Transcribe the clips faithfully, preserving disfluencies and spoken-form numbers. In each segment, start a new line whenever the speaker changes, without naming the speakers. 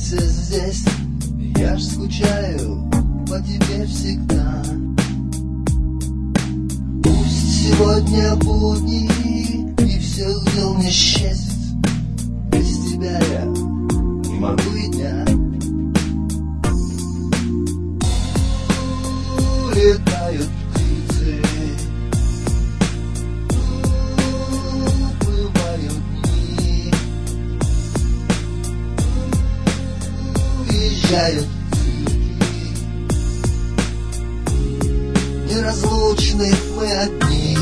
встретиться здесь. Я ж скучаю по тебе всегда. Пусть сегодня будни и всех дел не счесть, без тебя я не могу и дня. Улетают птицы, уплывают дни, уезжают цветы. Неразлучны мы одни.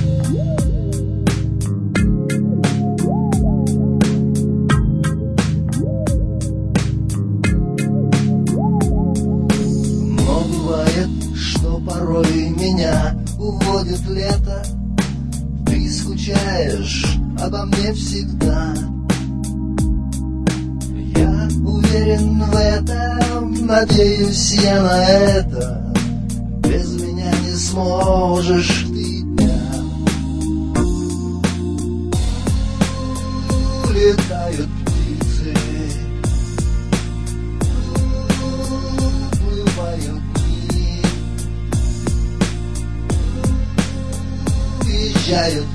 Но бывает, что порой меня уводит лето. Ты скучаешь обо мне всегда. Я уверен в этом, надеюсь я на это. Без меня не сможешь ты дня. Улетают птицы, уплывают дни, уезжают